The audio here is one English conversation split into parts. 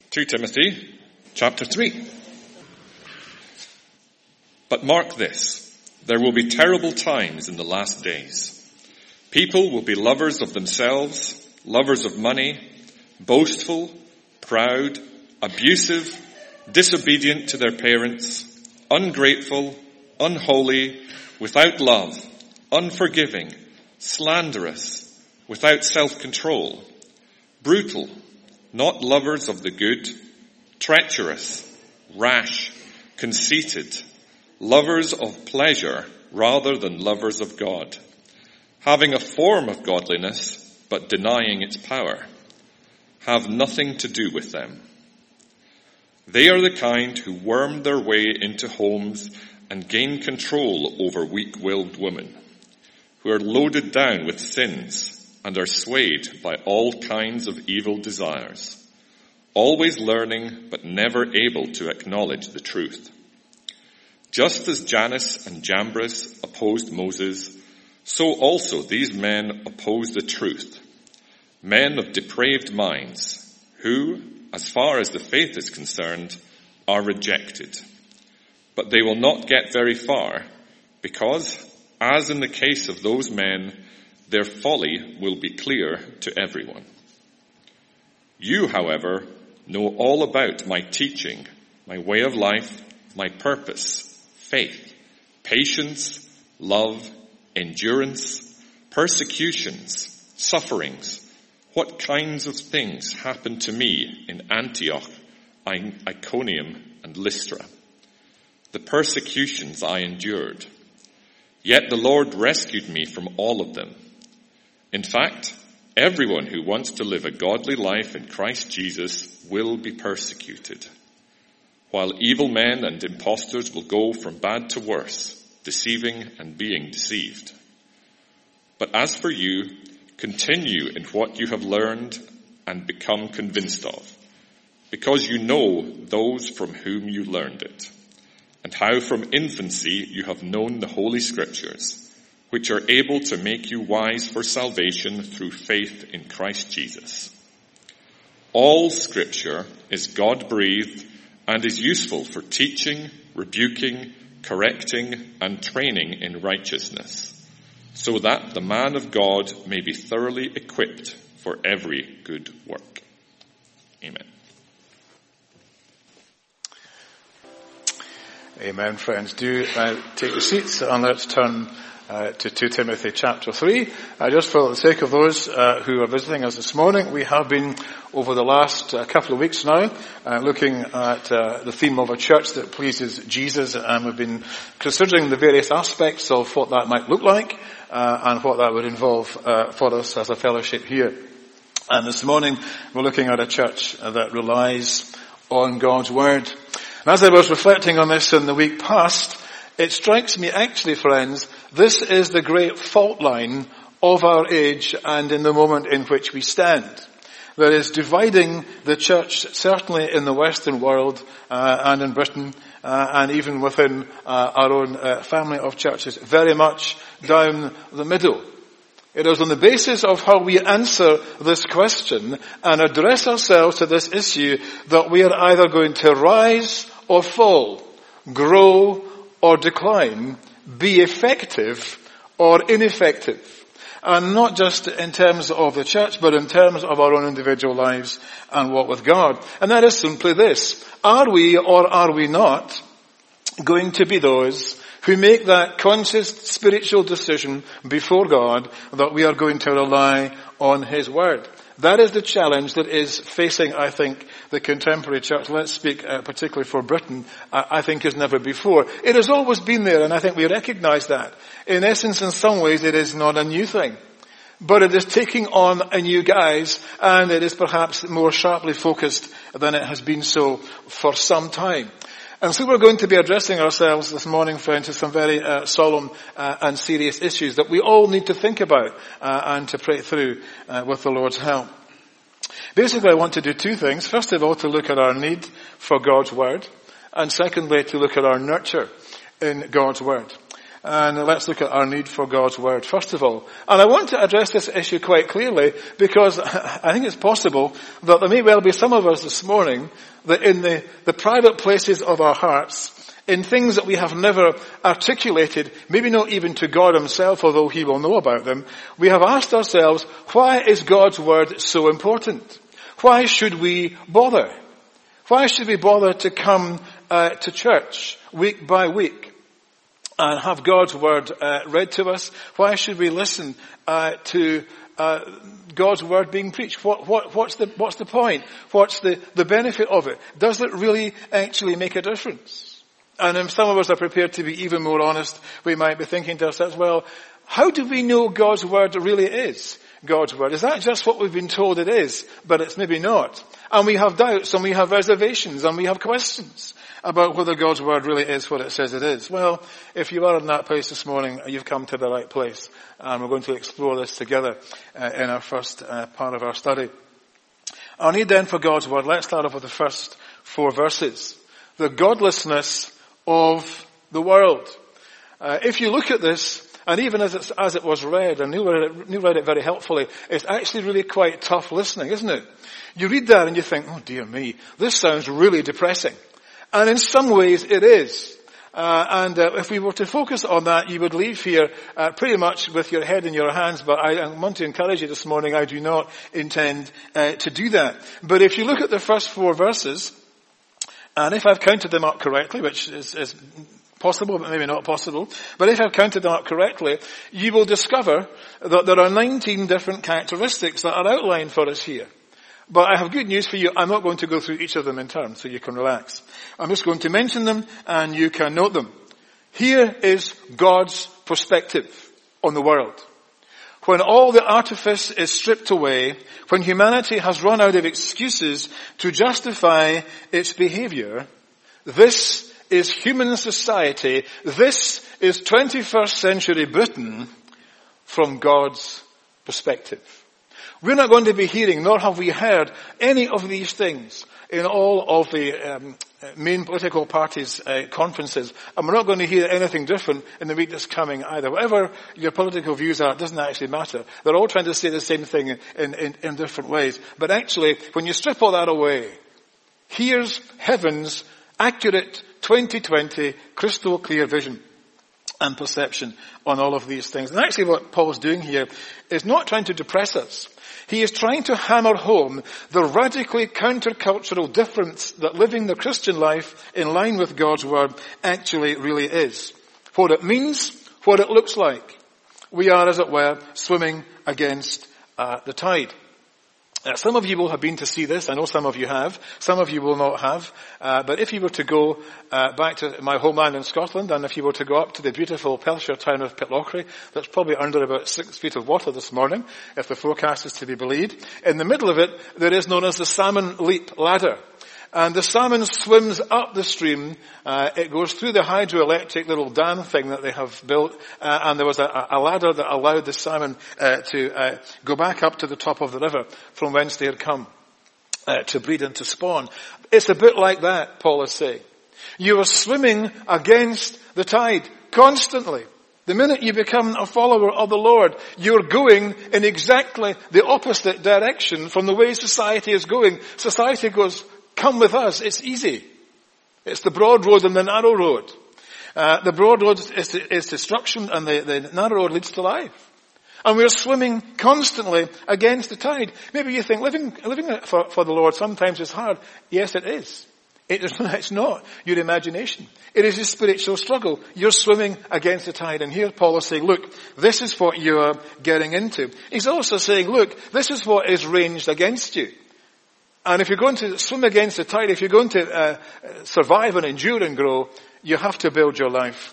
2 Timothy chapter 3. But mark this, there will be terrible times in the last days. People will be lovers of themselves, lovers of money, boastful, proud, abusive, disobedient to their parents, ungrateful, unholy, without love, unforgiving, slanderous, without self-control, brutal, not lovers of the good, treacherous, rash, conceited, lovers of pleasure rather than lovers of God, having a form of godliness but denying its power. Have nothing to do with them. They are the kind who worm their way into homes and gain control over weak-willed women, who are loaded down with sins and are swayed by all kinds of evil desires, always learning but never able to acknowledge the truth. Just as Jannes and Jambres opposed Moses, so also these men oppose the truth, men of depraved minds, who, as far as the faith is concerned, are rejected. But they will not get very far, because, as in the case of those men, their folly will be clear to everyone. You, however, know all about my teaching, my way of life, my purpose, faith, patience, love, endurance, persecutions, sufferings, what kinds of things happened to me in Antioch, Iconium, and Lystra, the persecutions I endured. Yet the Lord rescued me from all of them. In fact, everyone who wants to live a godly life in Christ Jesus will be persecuted, while evil men and impostors will go from bad to worse, deceiving and being deceived. But as for you, continue in what you have learned and become convinced of, because you know those from whom you learned it, and how from infancy you have known the Holy Scriptures, which are able to make you wise for salvation through faith in Christ Jesus. All Scripture is God-breathed and is useful for teaching, rebuking, correcting, and training in righteousness, so that the man of God may be thoroughly equipped for every good work. Amen. Amen, friends. Do take your seats and let's turn to 2 Timothy chapter 3. Just for the sake of those who are visiting us this morning, we have been over the last couple of weeks now looking at the theme of a church that pleases Jesus, and we've been considering the various aspects of what that might look like and what that would involve for us as a fellowship here. And this morning we're looking at a church that relies on God's Word. And as I was reflecting on this in the week past, it strikes me actually, friends, this is the great fault line of our age and in the moment in which we stand. There is dividing the church, certainly in the Western world and in Britain, and even within our own family of churches, very much down the middle. It is on the basis of how we answer this question and address ourselves to this issue that we are either going to rise or fall, grow or decline, be effective or ineffective. And not just in terms of the church, but in terms of our own individual lives and walk with God. And that is simply this. Are we or are we not going to be those who make that conscious spiritual decision before God that we are going to rely on His Word? That is the challenge that is facing, I think, the contemporary church. Let's speak particularly for Britain, I think as never before. It has always been there, and I think we recognize that. In essence, in some ways, it is not a new thing. But it is taking on a new guise, and it is perhaps more sharply focused than it has been so for some time. And so we're going to be addressing ourselves this morning, friends, to some very solemn and serious issues that we all need to think about and to pray through with the Lord's help. Basically, I want to do two things. First of all, to look at our need for God's Word. And secondly, to look at our nurture in God's Word. And let's look at our need for God's Word, first of all. And I want to address this issue quite clearly because I think it's possible that there may well be some of us this morning that in the private places of our hearts, in things that we have never articulated, maybe not even to God himself, although he will know about them, we have asked ourselves, why is God's Word so important? Why should we bother? Why should we bother to come to church week by week and have God's Word read to us? Why should we listen to God's Word being preached? What's the point? What's the benefit of it? Does it really actually make a difference? And if some of us are prepared to be even more honest, we might be thinking to ourselves, well, how do we know God's Word really is God's Word? Is that just what we've been told it is, but it's maybe not? And we have doubts, and we have reservations, and we have questions about whether God's Word really is what it says it is. Well, if you are in that place this morning, you've come to the right place. And we're going to explore this together in our first part of our study. Our need then for God's Word. Let's start off with the first 4 verses. The godlessness of the world. If you look at this, and even as it was read, and Neil read it very helpfully, it's actually really quite tough listening, isn't it? You read that and you think, oh dear me, this sounds really depressing. And in some ways it is. If we were to focus on that, you would leave here pretty much with your head in your hands, but I want to encourage you this morning, I do not intend to do that. But if you look at the first 4 verses, and if I've counted them up correctly, which is possible, but maybe not possible, but if I've counted them up correctly, you will discover that there are 19 different characteristics that are outlined for us here. But I have good news for you. I'm not going to go through each of them in turn, so you can relax. I'm just going to mention them, and you can note them. Here is God's perspective on the world. When all the artifice is stripped away, when humanity has run out of excuses to justify its behavior, this is human society, this is 21st century Britain from God's perspective. We're not going to be hearing, nor have we heard, any of these things in all of the main political parties' conferences. And we're not going to hear anything different in the week that's coming either. Whatever your political views are, it doesn't actually matter. They're all trying to say the same thing in different ways. But actually, when you strip all that away, here's heaven's accurate 2020 crystal clear vision and perception on all of these things. And actually what Paul's doing here is not trying to depress us. He is trying to hammer home the radically countercultural difference that living the Christian life in line with God's Word actually really is. What it means, what it looks like. We are, as it were, swimming against the tide. Some of you will have been to see this. I know some of you have. Some of you will not have. But if you were to go back to my homeland in Scotland, and if you were to go up to the beautiful Perthshire town of Pitlochry, that's probably under about 6 feet of water this morning, if the forecast is to be believed, in the middle of it, there is known as the Salmon Leap Ladder. And the salmon swims up the stream. It goes through the hydroelectric little dam thing that they have built. And there was a ladder that allowed the salmon to go back up to the top of the river from whence they had come to breed and to spawn. It's a bit like that, Paul is saying. You are swimming against the tide constantly. The minute you become a follower of the Lord, you're going in exactly the opposite direction from the way society is going. Society goes, come with us. It's easy. It's the broad road and the narrow road. The broad road is destruction, and the narrow road leads to life. And we're swimming constantly against the tide. Maybe you think living for the Lord sometimes is hard. Yes, it is. It's not your imagination. It is a spiritual struggle. You're swimming against the tide. And here Paul is saying, look, this is what you are getting into. He's also saying, look, this is what is ranged against you. And if you're going to swim against the tide, if you're going to survive and endure and grow, you have to build your life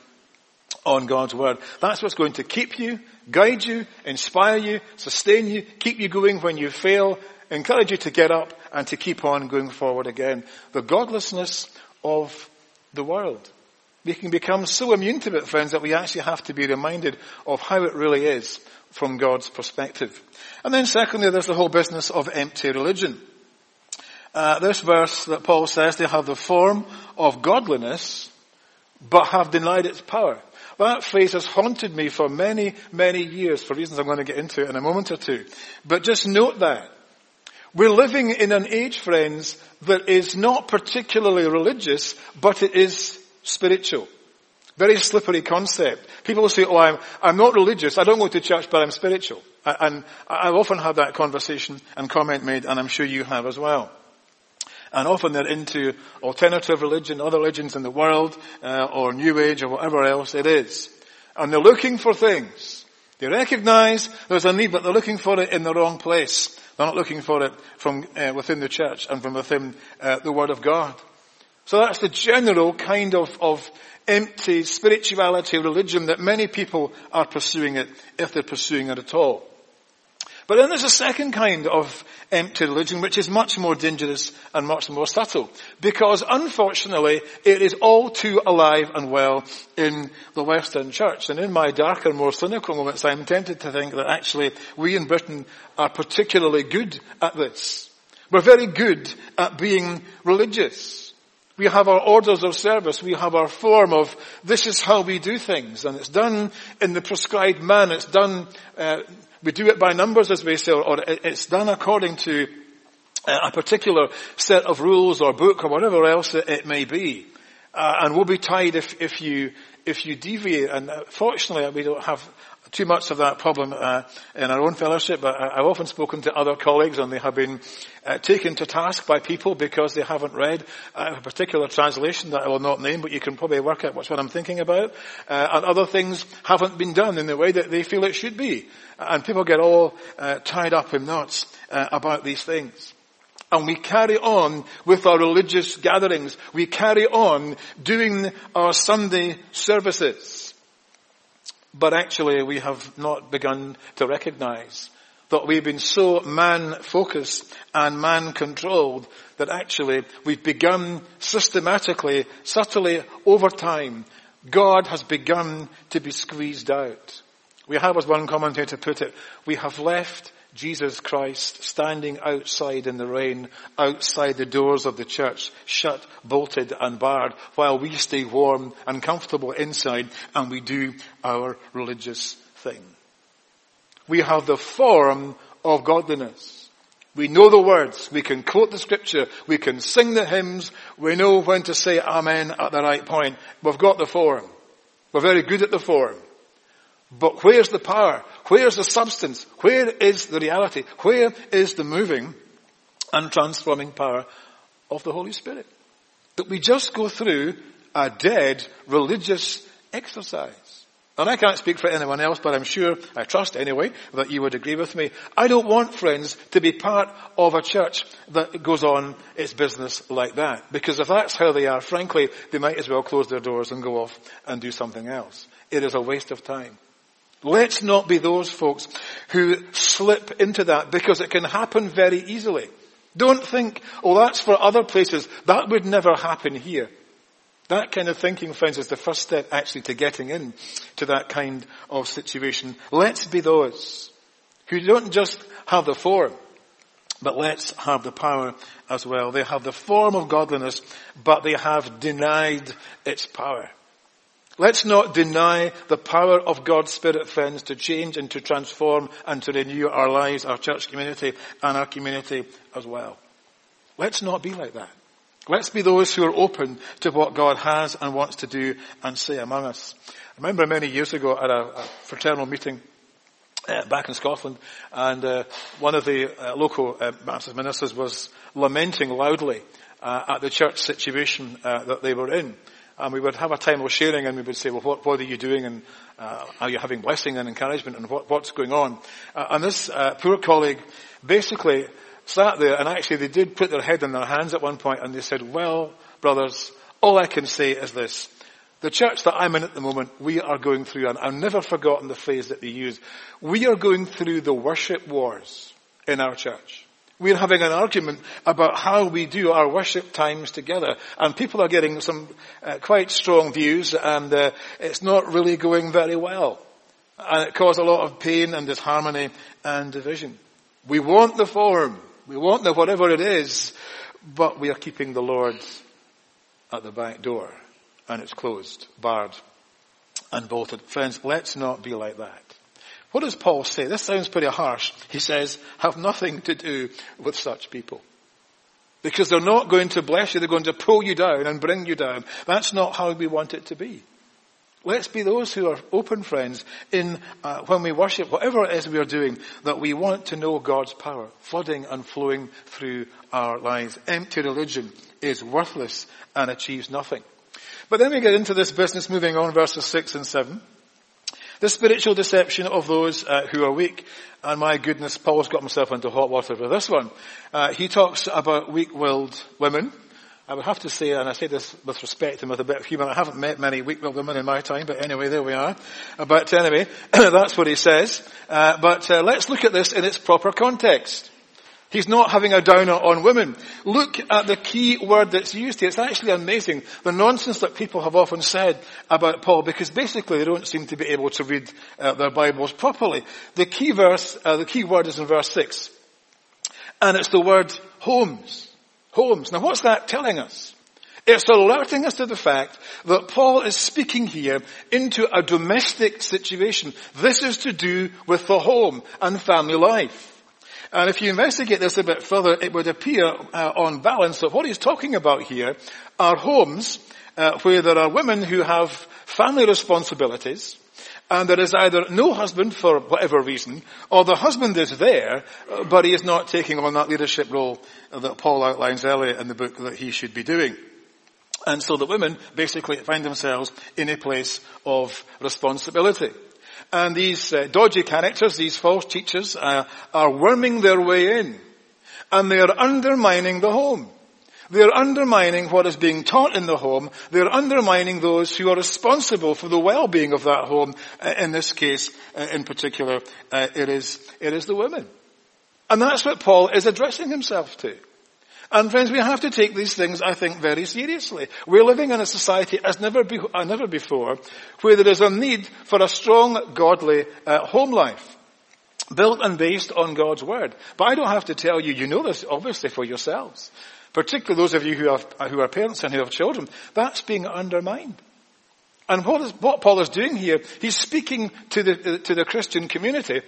on God's Word. That's what's going to keep you, guide you, inspire you, sustain you, keep you going when you fail, encourage you to get up and to keep on going forward again. The godlessness of the world. We can become so immune to it, friends, that we actually have to be reminded of how it really is from God's perspective. And then secondly, there's the whole business of empty religion. This verse that Paul says, they have the form of godliness, but have denied its power. That phrase has haunted me for many, many years, for reasons I'm going to get into in a moment or two. But just note that. We're living in an age, friends, that is not particularly religious, but it is spiritual. Very slippery concept. People will say, I'm not religious, I don't go to church, but I'm spiritual. And I've often had that conversation and comment made, and I'm sure you have as well. And often they're into alternative religion, other religions in the world, or New Age, or whatever else it is. And they're looking for things. They recognize there's a need, but they're looking for it in the wrong place. They're not looking for it from within the church and from within the Word of God. So that's the general kind of empty spirituality, religion that many people are pursuing it, if they're pursuing it at all. But then there's a second kind of empty religion, which is much more dangerous and much more subtle. Because unfortunately, it is all too alive and well in the Western church. And in my darker, more cynical moments, I'm tempted to think that actually we in Britain are particularly good at this. We're very good at being religious. We have our orders of service. We have our form of, this is how we do things. And it's done in the prescribed manner. It's done, we do it by numbers, as we say, or it's done according to a particular set of rules or book or whatever else it may be. And we'll be tied if you deviate. And fortunately, we don't have too much of that problem in our own fellowship, but I've often spoken to other colleagues and they have been taken to task by people because they haven't read a particular translation that I will not name, but you can probably work out what I'm thinking about. And other things haven't been done in the way that they feel it should be. And people get all tied up in knots about these things. And we carry on with our religious gatherings. We carry on doing our Sunday services. But actually we have not begun to recognize that we've been so man-focused and man-controlled that actually we've begun systematically, subtly over time, God has begun to be squeezed out. We have, as one commentator put it, we have left Jesus Christ standing outside in the rain, outside the doors of the church, shut, bolted and barred, while we stay warm and comfortable inside and we do our religious thing. We have the form of godliness. We know the words, we can quote the scripture, we can sing the hymns, we know when to say amen at the right point. We've got the form. We're very good at the form. But where's the power? Where's the substance? Where is the reality? Where is the moving and transforming power of the Holy Spirit? That we just go through a dead religious exercise. And I can't speak for anyone else, but I'm sure, I trust anyway, that you would agree with me. I don't want, friends, to be part of a church that goes on its business like that. Because if that's how they are, frankly, they might as well close their doors and go off and do something else. It is a waste of time. Let's not be those folks who slip into that, because it can happen very easily. Don't think, that's for other places. That would never happen here. That kind of thinking, friends, is the first step actually to getting in to that kind of situation. Let's be those who don't just have the form, but let's have the power as well. They have the form of godliness, but they have denied its power. Let's not deny the power of God's Spirit, friends, to change and to transform and to renew our lives, our church community, and our community as well. Let's not be like that. Let's be those who are open to what God has and wants to do and say among us. I remember many years ago at a fraternal meeting back in Scotland, and one of the local Baptist ministers was lamenting loudly at the church situation that they were in. And we would have a time of sharing, and we would say, well, what are you doing, and are you having blessing and encouragement, and what's going on? And this poor colleague basically sat there, and actually they did put their head in their hands at one point, and they said, well, brothers, all I can say is this. The church that I'm in at the moment, we are going through, and I've never forgotten the phrase that they used, we are going through the worship wars in our church. We're having an argument about how we do our worship times together. And people are getting some quite strong views, and it's not really going very well. And it causes a lot of pain and disharmony and division. We want the form. We want the whatever it is. But we are keeping the Lord at the back door. And it's closed, barred, unbolted. Friends, let's not be like that. What does Paul say? This sounds pretty harsh. He says, have nothing to do with such people. Because they're not going to bless you, they're going to pull you down and bring you down. That's not how we want it to be. Let's be those who are open, friends, in when we worship, whatever it is we are doing, that we want to know God's power, flooding and flowing through our lives. Empty religion is worthless and achieves nothing. But then we get into this business, moving on, verses 6 and 7. The spiritual deception of those who are weak. And my goodness, Paul's got himself into hot water with this one. He talks about weak-willed women. I would have to say, and I say this with respect and with a bit of humour, I haven't met many weak-willed women in my time, but anyway, there we are. But anyway, that's what he says. But let's look at this in its proper context. He's not having a downer on women. Look at the key word that's used here. It's actually amazing, the nonsense that people have often said about Paul, because basically they don't seem to be able to read their Bibles properly. The key word is in verse 6. And it's the word homes. Homes. Now what's that telling us? It's alerting us to the fact that Paul is speaking here into a domestic situation. This is to do with the home and family life. And if you investigate this a bit further, it would appear on balance that what he's talking about here are homes where there are women who have family responsibilities, and there is either no husband for whatever reason, or the husband is there, but he is not taking on that leadership role that Paul outlines earlier in the book that he should be doing. And so the women basically find themselves in a place of responsibility. And these dodgy characters, these false teachers, are worming their way in. And they are undermining the home. They are undermining what is being taught in the home. They are undermining those who are responsible for the well-being of that home. In this case, in particular, it is the women. And that's what Paul is addressing himself to. And friends, we have to take these things, I think, very seriously. We're living in a society as never before, where there is a need for a strong, godly home life, built and based on God's Word. But I don't have to tell you, you know this obviously for yourselves. Particularly those of you who are parents and who have children. That's being undermined. And what Paul is doing here, he's speaking to the Christian community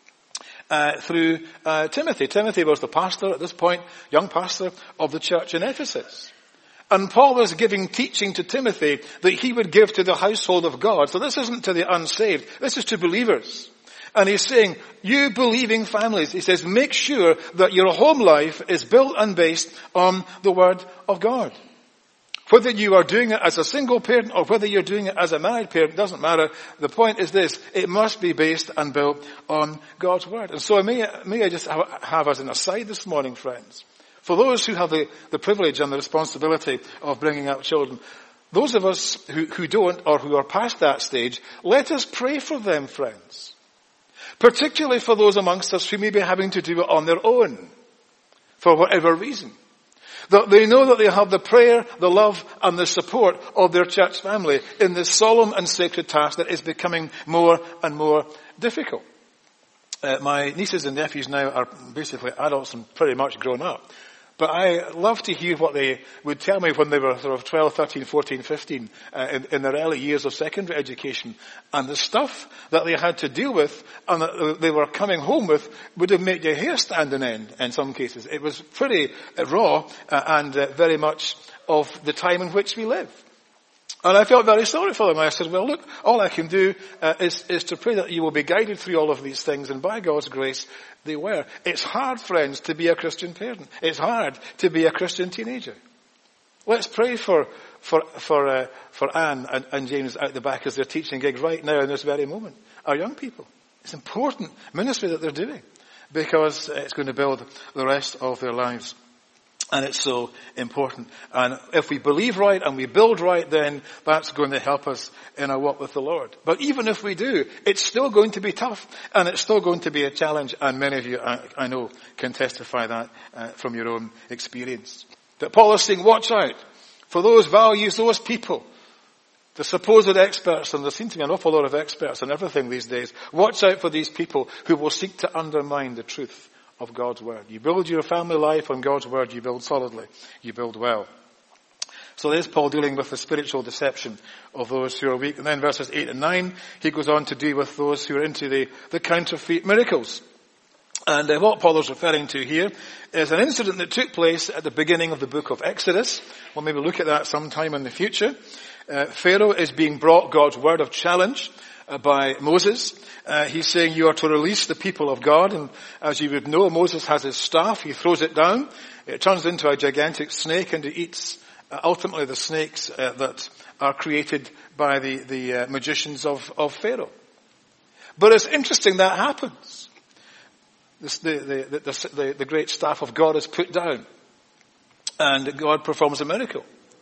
through Timothy. Timothy was the pastor at this point, young pastor of the church in Ephesus. And Paul is giving teaching to Timothy that he would give to the household of God. So this isn't to the unsaved, this is to believers. And he's saying, you believing families, he says, make sure that your home life is built and based on the Word of God. Whether you are doing it as a single parent or whether you're doing it as a married parent, doesn't matter. The point is this, it must be based and built on God's Word. And so may I just have as an aside this morning, friends, for those who have the privilege and the responsibility of bringing up children, those of us who don't or who are past that stage, let us pray for them, friends. Particularly for those amongst us who may be having to do it on their own, for whatever reason. That they know that they have the prayer, the love, and the support of their church family in this solemn and sacred task that is becoming more and more difficult. My nieces and nephews now are basically adults and pretty much grown up. But I love to hear what they would tell me when they were sort of 12, 13, 14, 15, in their early years of secondary education. And the stuff that they had to deal with and that they were coming home with would have made your hair stand on end in some cases. It was pretty raw and very much of the time in which we live. And I felt very sorry for them. I said, well, look, all I can do is to pray that you will be guided through all of these things. And by God's grace, they were. It's hard, friends, to be a Christian parent. It's hard to be a Christian teenager. Let's pray for Anne and James out the back as they're teaching gig right now in this very moment. Our young people. It's important ministry that they're doing because it's going to build the rest of their lives. And it's so important. And if we believe right and we build right, then that's going to help us in our walk with the Lord. But even if we do, it's still going to be tough and it's still going to be a challenge. And many of you, I know, can testify that from your own experience. But Paul is saying, watch out for those values, those people, the supposed experts, and there seem to be an awful lot of experts in everything these days. Watch out for these people who will seek to undermine the truth of God's Word. You build your family life on God's Word, you build solidly, you build well. So there's Paul dealing with the spiritual deception of those who are weak. And then verses 8 and 9, he goes on to deal with those who are into the counterfeit miracles. And what Paul is referring to here is an incident that took place at the beginning of the book of Exodus. We'll maybe look at that sometime in the future. Pharaoh is being brought God's word of challenge by Moses. He's saying you are to release the people of God. And as you would know, Moses has his staff. He throws it down. It turns into a gigantic snake and it eats ultimately the snakes that are created by the magicians of Pharaoh. But it's interesting that happens. The great staff of God is put down, and God performs a miracle.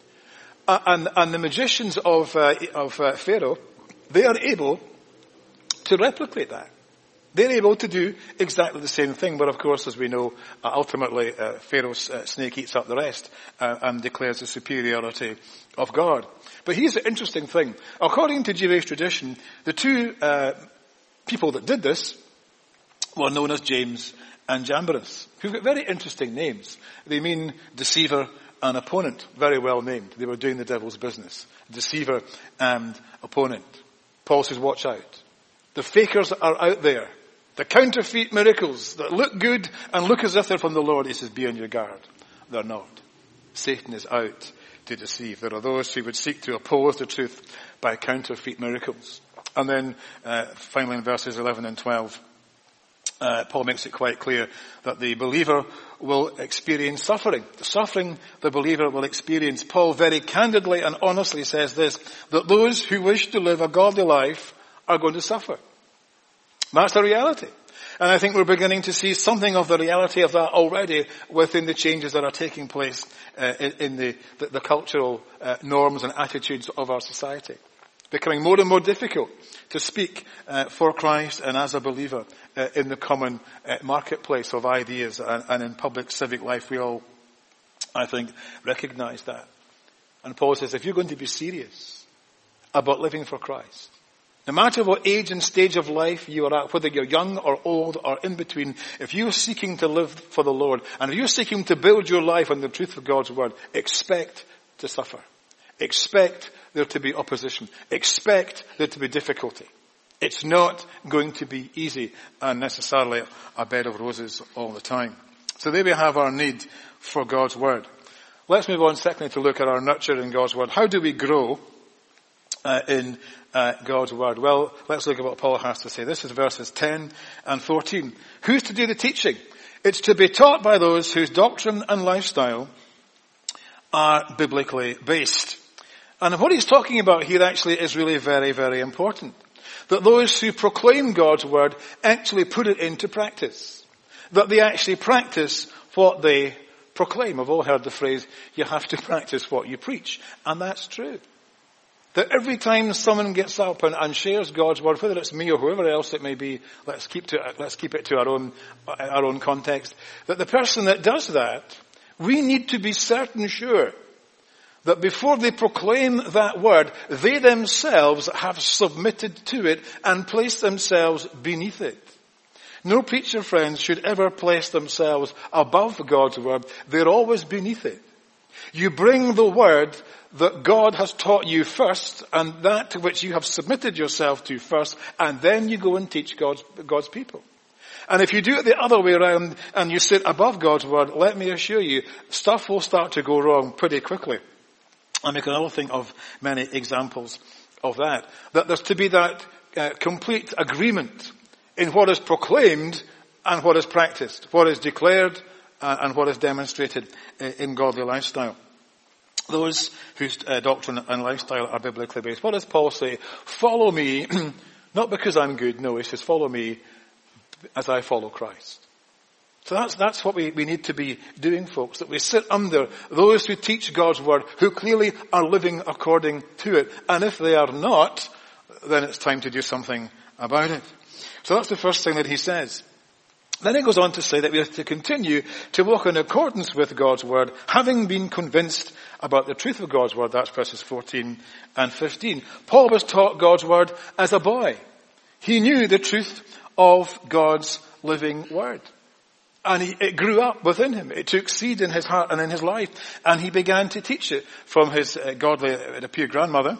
And the magicians of Pharaoh, they are able to replicate that. They're able to do exactly the same thing, but of course, as we know, ultimately Pharaoh's snake eats up the rest and declares the superiority of God. But here's the interesting thing. According to Jewish tradition, the two people that did this were known as James and Jambres, who've got very interesting names. They mean deceiver and opponent, very well named. They were doing the devil's business. Deceiver and opponent. Paul says, watch out. The fakers are out there. The counterfeit miracles that look good and look as if they're from the Lord, he says, be on your guard. They're not. Satan is out to deceive. There are those who would seek to oppose the truth by counterfeit miracles. And then finally in verses 11 and 12, Paul makes it quite clear that the believer will experience suffering. The suffering the believer will experience. Paul very candidly and honestly says this, that those who wish to live a godly life are going to suffer. That's the reality. And I think we're beginning to see something of the reality of that already within the changes that are taking place in the cultural norms and attitudes of our society. Becoming more and more difficult to speak for Christ and as a believer in the common marketplace of ideas and in public civic life. We all, I think, recognize that. And Paul says, if you're going to be serious about living for Christ, no matter what age and stage of life you are at, whether you're young or old or in between, if you're seeking to live for the Lord and if you're seeking to build your life on the truth of God's word, expect to suffer. Expect there to be opposition. Expect there to be difficulty. It's not going to be easy and necessarily a bed of roses all the time. So there we have our need for God's word. Let's move on secondly to look at our nurture in God's word. How do we grow in God's word? Well, let's look at what Paul has to say. This is verses 10 and 14. Who's to do the teaching? It's to be taught by those whose doctrine and lifestyle are biblically based. And what he's talking about here actually is really very, very important. That those who proclaim God's word actually put it into practice. That they actually practice what they proclaim. I've all heard the phrase, you have to practice what you preach. And that's true. That every time someone gets up and shares God's word, whether it's me or whoever else it may be, let's keep it to our own context, that the person that does that, we need to be certain sure that before they proclaim that word, they themselves have submitted to it and placed themselves beneath it. No preacher, friends, should ever place themselves above God's word. They're always beneath it. You bring the word that God has taught you first, and that to which you have submitted yourself to first, and then you go and teach God's people. And if you do it the other way around and you sit above God's word, let me assure you, stuff will start to go wrong pretty quickly. And we can all think of many examples of that. That there's to be that complete agreement in what is proclaimed and what is practiced, what is declared and what is demonstrated in godly lifestyle. Those whose doctrine and lifestyle are biblically based. What does Paul say? Follow me, not because I'm good, no, he says follow me as I follow Christ. So that's what we need to be doing, folks, that we sit under those who teach God's word, who clearly are living according to it. And if they are not, then it's time to do something about it. So that's the first thing that he says. Then he goes on to say that we have to continue to walk in accordance with God's word, having been convinced about the truth of God's word. That's verses 14 and 15. Paul was taught God's word as a boy. He knew the truth of God's living word. And it grew up within him. It took seed in his heart and in his life. And he began to teach it from his godly, it appeared, grandmother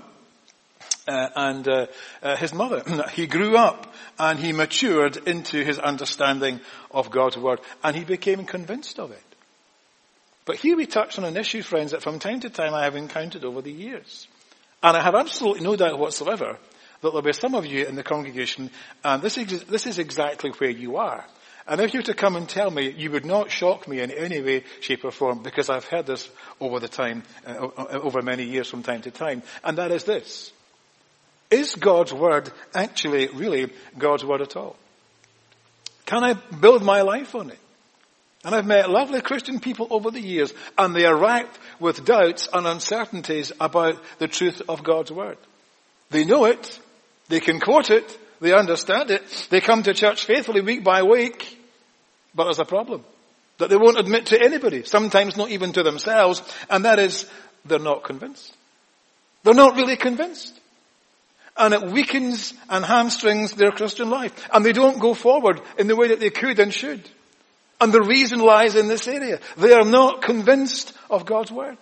and his mother. He grew up and he matured into his understanding of God's word. And he became convinced of it. But here we touch on an issue, friends, that from time to time I have encountered over the years. And I have absolutely no doubt whatsoever that there'll be some of you in the congregation, and this is exactly where you are. And if you were to come and tell me, you would not shock me in any way, shape or form, because I've heard this over the time, over many years from time to time. And that is this. Is God's word actually really God's word at all? Can I build my life on it? And I've met lovely Christian people over the years, and they are racked with doubts and uncertainties about the truth of God's word. They know it, they can quote it, they understand it, they come to church faithfully week by week, but there's a problem that they won't admit to anybody, sometimes not even to themselves, and that is, they're not convinced. They're not really convinced. And it weakens and hamstrings their Christian life. And they don't go forward in the way that they could and should. And the reason lies in this area. They are not convinced of God's word.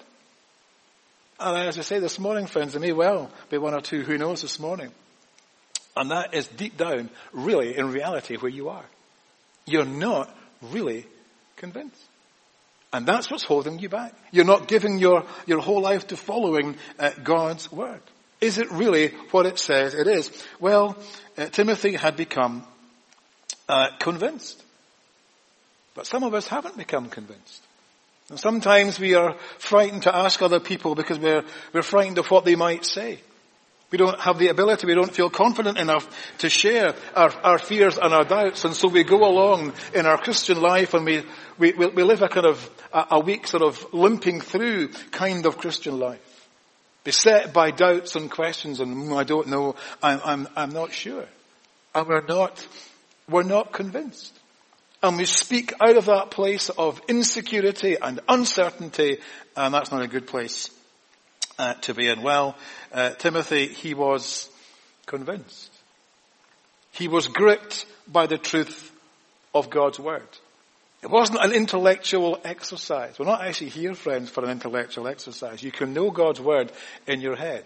And as I say this morning, friends, there may well be one or two who knows this morning. And that is deep down, really, in reality, where you are. You're not really convinced. And that's what's holding you back. You're not giving your whole life to following God's word. Is it really what it says it is? Well, Timothy had become convinced. But some of us haven't become convinced. And sometimes we are frightened to ask other people because we're frightened of what they might say. We don't have the ability, we don't feel confident enough to share our fears and our doubts. And so we go along in our Christian life and we live a kind of a weak sort of limping through kind of Christian life. Beset by doubts and questions and I don't know, I'm not sure. And we're not convinced. And we speak out of that place of insecurity and uncertainty, and that's not a good place to be in. Well, Timothy, he was convinced. He was gripped by the truth of God's word. It wasn't an intellectual exercise. We're not actually here, friends, for an intellectual exercise. You can know God's word in your head,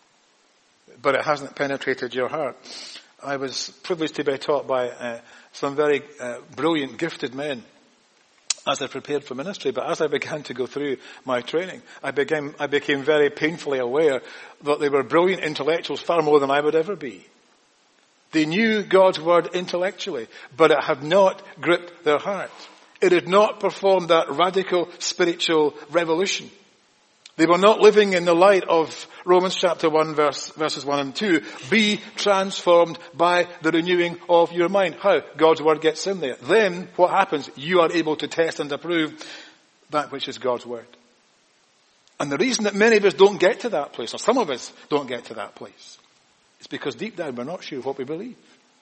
but it hasn't penetrated your heart. I was privileged to be taught by some very brilliant, gifted men as I prepared for ministry. But as I began to go through my training, I became very painfully aware that they were brilliant intellectuals far more than I would ever be. They knew God's word intellectually, but it had not gripped their heart. It had not performed that radical spiritual revolution. They were not living in the light of Romans chapter 1 verses 1 and 2. Be transformed by the renewing of your mind. How? God's word gets in there. Then what happens? You are able to test and approve that which is God's word. And the reason that many of us don't get to that place, or some of us don't get to that place, is because deep down we're not sure what we believe.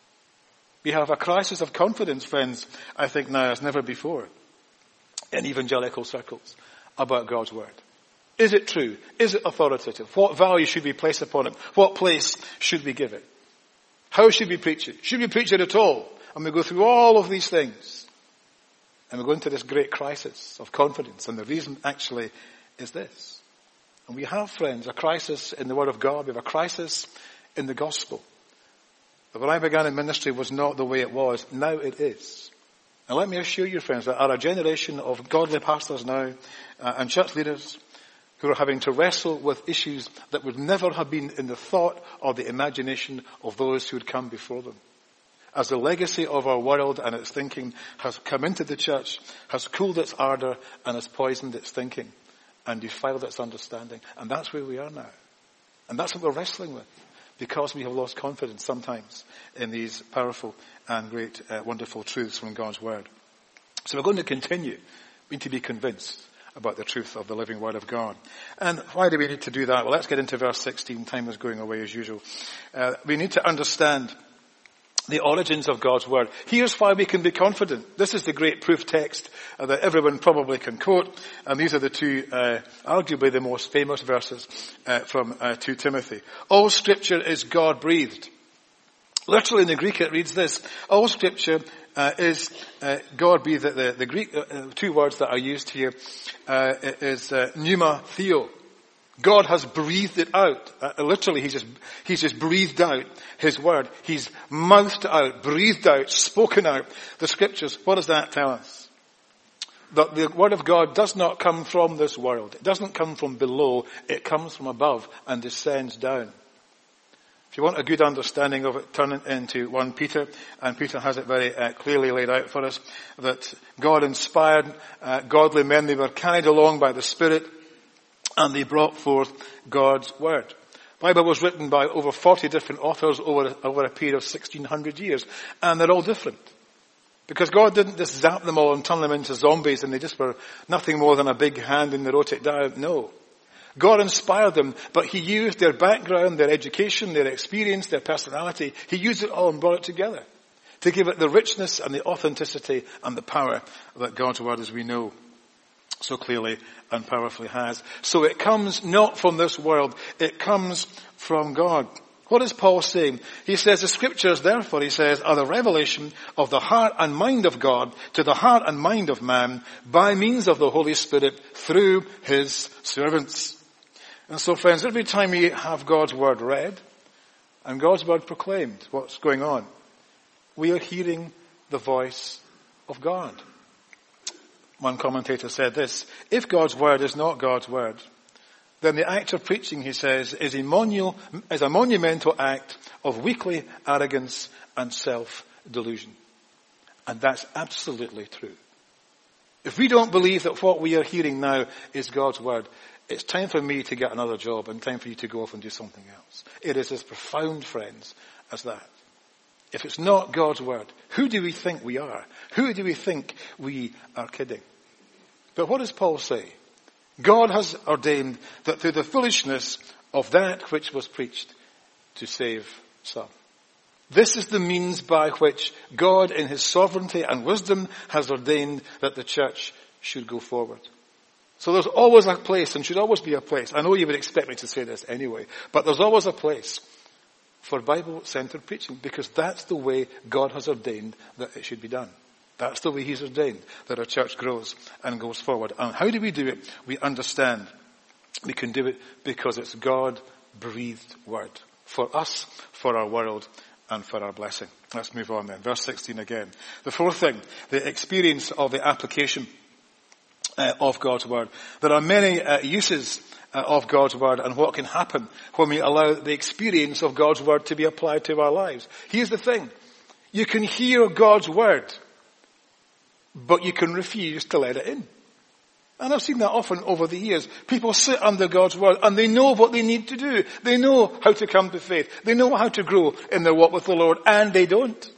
We have a crisis of confidence, friends, I think now as never before in evangelical circles about God's word. Is it true? Is it authoritative? What value should we place upon it? What place should we give it? How should we preach it? Should we preach it at all? And we go through all of these things. And we go into this great crisis of confidence. And the reason actually is this. And we have, friends, a crisis in the Word of God. We have a crisis in the gospel. But when I began in ministry was not the way it was. Now it is. And let me assure you, friends, that our generation of godly pastors now and church leaders who are having to wrestle with issues that would never have been in the thought or the imagination of those who had come before them. As the legacy of our world and its thinking has come into the church, has cooled its ardor and has poisoned its thinking and defiled its understanding. And that's where we are now. And that's what we're wrestling with, because we have lost confidence sometimes in these powerful and great, wonderful truths from God's word. So we're going to continue. We need to be convinced about the truth of the living word of God. And why do we need to do that? Well, let's get into verse 16. Time is going away as usual. We need to understand the origins of God's word. Here's why we can be confident. This is the great proof text that everyone probably can quote. And these are the two, arguably the most famous verses from 2 Timothy. All scripture is God-breathed Literally in the Greek it reads this: all scripture is God be the Greek two words that are used here is pneuma theo. God has breathed it out. Literally, he's just breathed out his word. He's mouthed out, breathed out, spoken out the scriptures. What does that tell us? That the word of God does not come from this world. It doesn't come from below. It comes from above and descends down. If you want a good understanding of it, turn it into 1 Peter, and Peter has it very clearly laid out for us, that God inspired godly men. They were carried along by the Spirit, and they brought forth God's word. The Bible was written by over 40 different authors over a period of 1600 years, and they're all different. Because God didn't just zap them all and turn them into zombies and they just were nothing more than a big hand and they wrote it down. No. God inspired them, but he used their background, their education, their experience, their personality. He used it all and brought it together to give it the richness and the authenticity and the power that God's word, as we know, so clearly and powerfully has. So it comes not from this world, it comes from God. What is Paul saying? He says the scriptures, therefore, he says, are the revelation of the heart and mind of God to the heart and mind of man by means of the Holy Spirit through his servants. And so, friends, every time we have God's word read and God's word proclaimed, what's going on? We are hearing the voice of God. One commentator said this: if God's word is not God's word, then the act of preaching, he says, is a monumental act of weakly arrogance and self-delusion. And that's absolutely true. If we don't believe that what we are hearing now is God's word, it's time for me to get another job and time for you to go off and do something else. It is as profound, friends, as that. If it's not God's word, who do we think we are? Who do we think we are kidding? But what does Paul say? God has ordained that through the foolishness of that which was preached to save some. This is the means by which God in his sovereignty and wisdom has ordained that the church should go forward. So there's always a place, and should always be a place. I know you would expect me to say this anyway, but there's always a place for Bible-centered preaching, because that's the way God has ordained that it should be done. That's the way he's ordained that our church grows and goes forward. And how do we do it? We understand we can do it because it's God-breathed word for us, for our world, and for our blessing. Let's move on then. Verse 16 again. The fourth thing, the experience of the application of God's word. There are many uses of God's word and what can happen when we allow the experience of God's word to be applied to our lives. Here's the thing. You can hear God's word, but you can refuse to let it in. And I've seen that often over the years. People sit under God's word and they know what they need to do. They know how to come to faith. They know how to grow in their walk with the Lord, and they don't.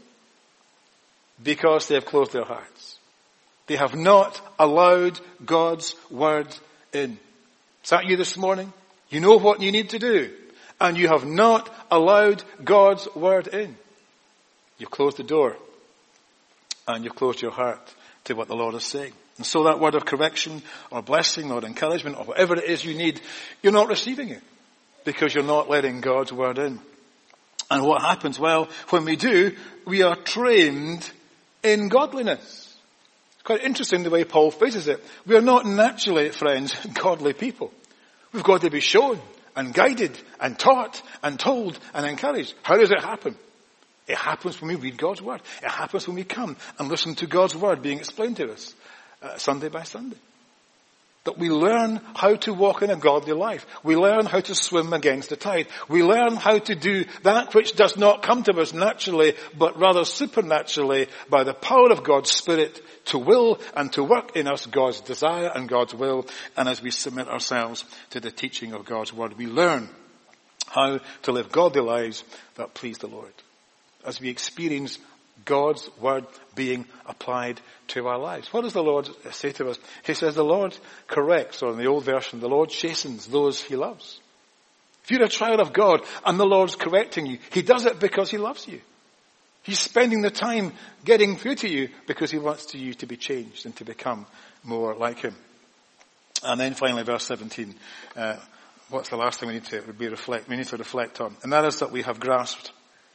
Because they have closed their hearts. They have not allowed God's word in. Is that you this morning? You know what you need to do, and you have not allowed God's word in. You've closed the door, and you've closed your heart to what the Lord is saying. And so that word of correction or blessing or encouragement or whatever it is you need, you're not receiving it because you're not letting God's word in. And what happens? Well, when we do, we are trained in godliness. It's quite interesting the way Paul phrases it. We are not naturally, friends, godly people. We've got to be shown and guided and taught and told and encouraged. How does it happen? It happens when we read God's word. It happens when we come and listen to God's word being explained to us Sunday by Sunday. That we learn how to walk in a godly life. We learn how to swim against the tide. We learn how to do that which does not come to us naturally, but rather supernaturally by the power of God's Spirit to will and to work in us God's desire and God's will. And as we submit ourselves to the teaching of God's word, we learn how to live godly lives that please the Lord. As we experience God's word being applied to our lives. What does the Lord say to us? He says the Lord corrects, or in the old version, the Lord chastens those he loves. If you're a child of God and the Lord's correcting you, he does it because he loves you. He's spending the time getting through to you because he wants you to be changed and to become more like him. And then finally, verse 17. What's the last thing we need to reflect on? And that is that we have grasped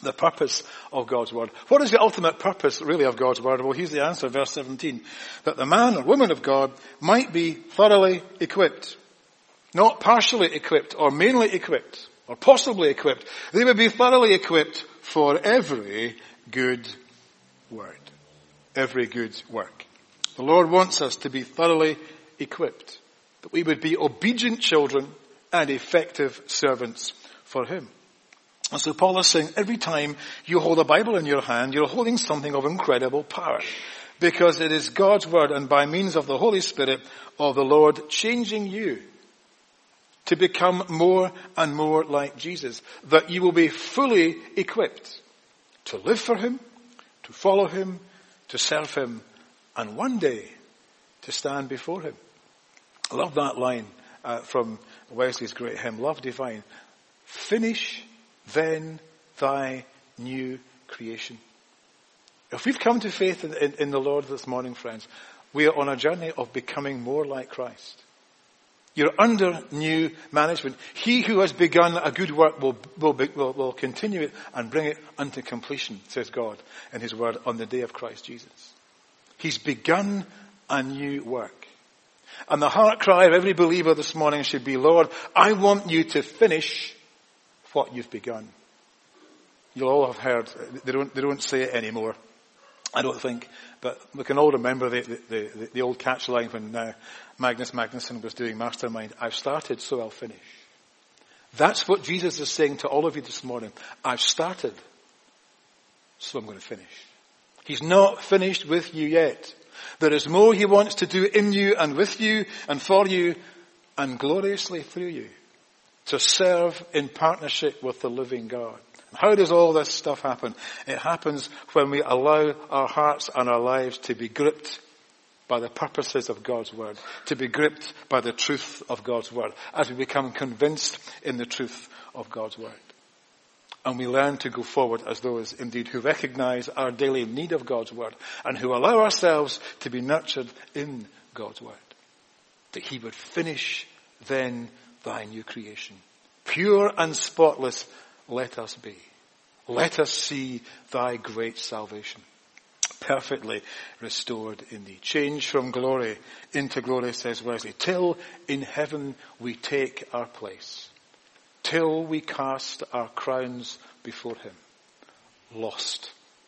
The purpose of God's word. What is the ultimate purpose, really, of God's word? Well, here's the answer, verse 17. That the man or woman of God might be thoroughly equipped. Not partially equipped, or mainly equipped, or possibly equipped. They would be thoroughly equipped for every good word. Every good work. The Lord wants us to be thoroughly equipped. That we would be obedient children and effective servants for Him. And so Paul is saying, every time you hold a Bible in your hand, you're holding something of incredible power. Because it is God's word, and by means of the Holy Spirit of the Lord, changing you to become more and more like Jesus. That you will be fully equipped to live for Him, to follow Him, to serve Him, and one day to stand before Him. I love that line from Wesley's great hymn, Love Divine. Finish then thy new creation. If we've come to faith in the Lord this morning, friends, we are on a journey of becoming more like Christ. You're under new management. He who has begun a good work will continue it and bring it unto completion, says God in His word, on the day of Christ Jesus. He's begun a new work. And the heart cry of every believer this morning should be, Lord, I want you to finish what you've begun. You'll all have heard, they don't say it anymore, I don't think, but we can all remember the old catch line when Magnus Magnusson was doing Mastermind, I've started, so I'll finish. That's what Jesus is saying to all of you this morning. I've started, so I'm going to finish. He's not finished with you yet. There is more He wants to do in you and with you and for you and gloriously through you to serve in partnership with the living God. How does all this stuff happen? It happens when we allow our hearts and our lives to be gripped by the purposes of God's word, to be gripped by the truth of God's word, as we become convinced in the truth of God's word. And we learn to go forward as those indeed who recognize our daily need of God's word and who allow ourselves to be nurtured in God's word. That He would finish then thy new creation. Pure and spotless let us be. Let us see thy great salvation. Perfectly restored in thee. Changed from glory into glory, says Wesley. Till in heaven we take our place. Till we cast our crowns before Him. Lost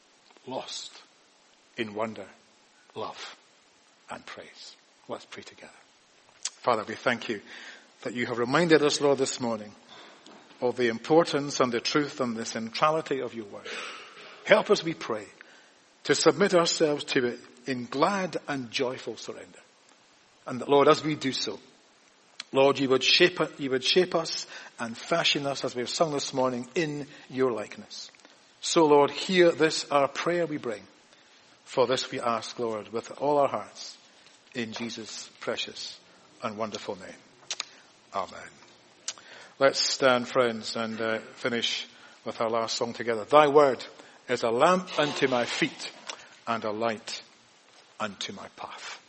in wonder, love, and praise. Let's pray together. Father, we thank you that you have reminded us, Lord, this morning of the importance and the truth and the centrality of your word. Help us, we pray, to submit ourselves to it in glad and joyful surrender. And that, Lord, as we do so, Lord, you would shape us and fashion us, as we have sung this morning, in your likeness. So, Lord, hear this, our prayer we bring. For this we ask, Lord, with all our hearts, in Jesus' precious and wonderful name. Amen. Let's stand, friends, and finish with our last song together. Thy word is a lamp unto my feet and a light unto my path.